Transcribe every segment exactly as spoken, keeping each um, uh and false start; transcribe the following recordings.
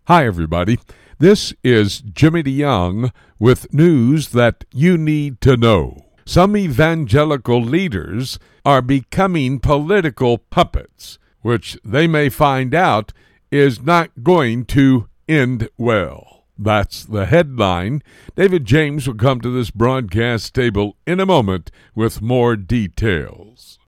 Hi, everybody. This is Jimmy DeYoung with news that you need to know. Some evangelical leaders are becoming political puppets, which they may find out is not going to end well. That's the headline. David James will come to this broadcast table in a moment with more details.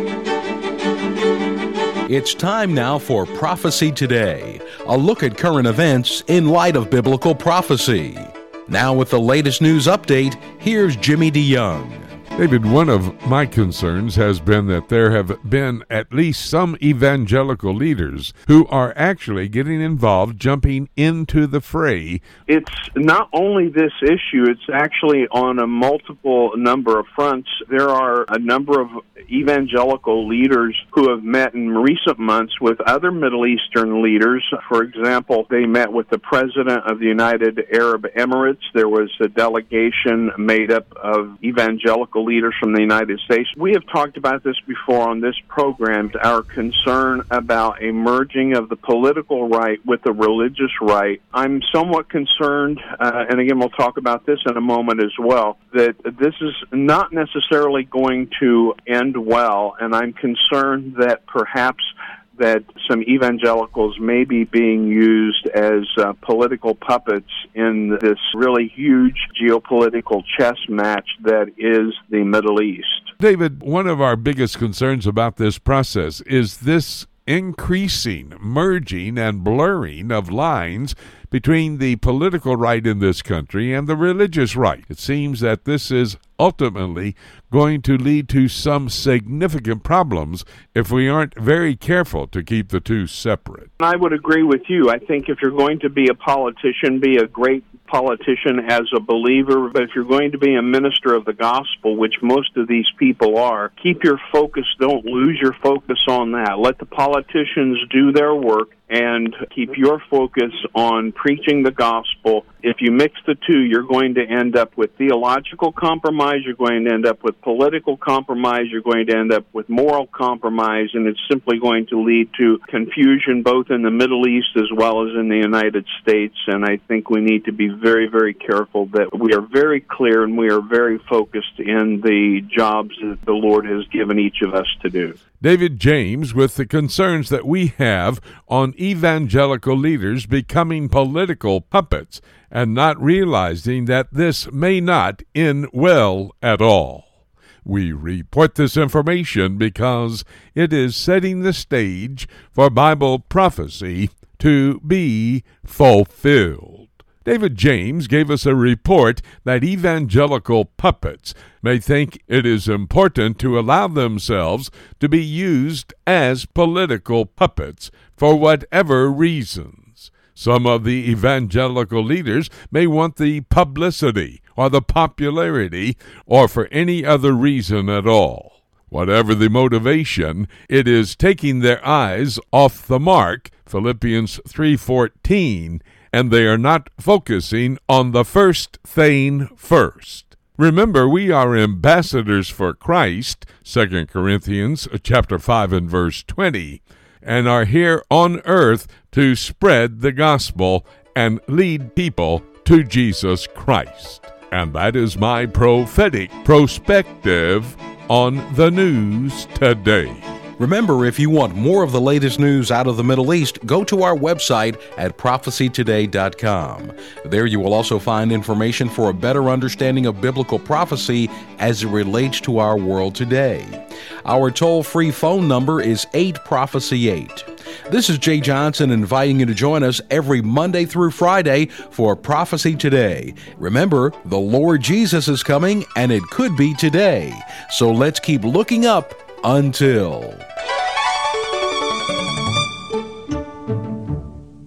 It's time now for Prophecy Today, a look at current events in light of biblical prophecy. Now with the latest news update, here's Jimmy DeYoung. David, one of my concerns has been that there have been at least some evangelical leaders who are actually getting involved, jumping into the fray. It's not only this issue, it's actually on a multiple number of fronts. There are a number of evangelical leaders who have met in recent months with other Middle Eastern leaders. For example, they met with the President of the United Arab Emirates. There was a delegation made up of evangelical leaders from the United States. We have talked about this before on this program, our concern about a merging of the political right with the religious right. I'm somewhat concerned, uh, and again, we'll talk about this in a moment as well, that this is not necessarily going to end well, and I'm concerned that perhaps that some evangelicals may be being used as uh, political puppets in this really huge geopolitical chess match that is the Middle East. David, one of our biggest concerns about this process is this increasing merging and blurring of lines between the political right in this country and the religious right. It seems that this is ultimately going to lead to some significant problems if we aren't very careful to keep the two separate. I would agree with you. I think if you're going to be a politician, be a great politician as a believer, but if you're going to be a minister of the gospel, which most of these people are, keep your focus, don't lose your focus on that. Let the politicians do their work and keep your focus on preaching the gospel. If you mix the two, you're going to end up with theological compromise, you're going to end up with political compromise, you're going to end up with moral compromise, and it's simply going to lead to confusion both in the Middle East as well as in the United States, and I think we need to be very, very careful that we are very clear and we are very focused in the jobs that the Lord has given each of us to do. David James with the concerns that we have on evangelical leaders becoming political puppets and not realizing that this may not end well at all. We report this information because it is setting the stage for Bible prophecy to be fulfilled. David James gave us a report that evangelical puppets may think it is important to allow themselves to be used as political puppets for whatever reasons. Some of the evangelical leaders may want the publicity or the popularity or for any other reason at all. Whatever the motivation, it is taking their eyes off the mark, Philippians three fourteen, and they are not focusing on the first thing first. Remember, we are ambassadors for Christ, Second Corinthians chapter five and verse twenty, and are here on earth to spread the gospel and lead people to Jesus Christ. And that is my prophetic perspective on the news today. Remember, if you want more of the latest news out of the Middle East, go to our website at prophecy today dot com. There you will also find information for a better understanding of biblical prophecy as it relates to our world today. Our toll-free phone number is eight prophecy eight. This is Jay Johnson inviting you to join us every Monday through Friday for Prophecy Today. Remember, the Lord Jesus is coming, and it could be today. So let's keep looking up until...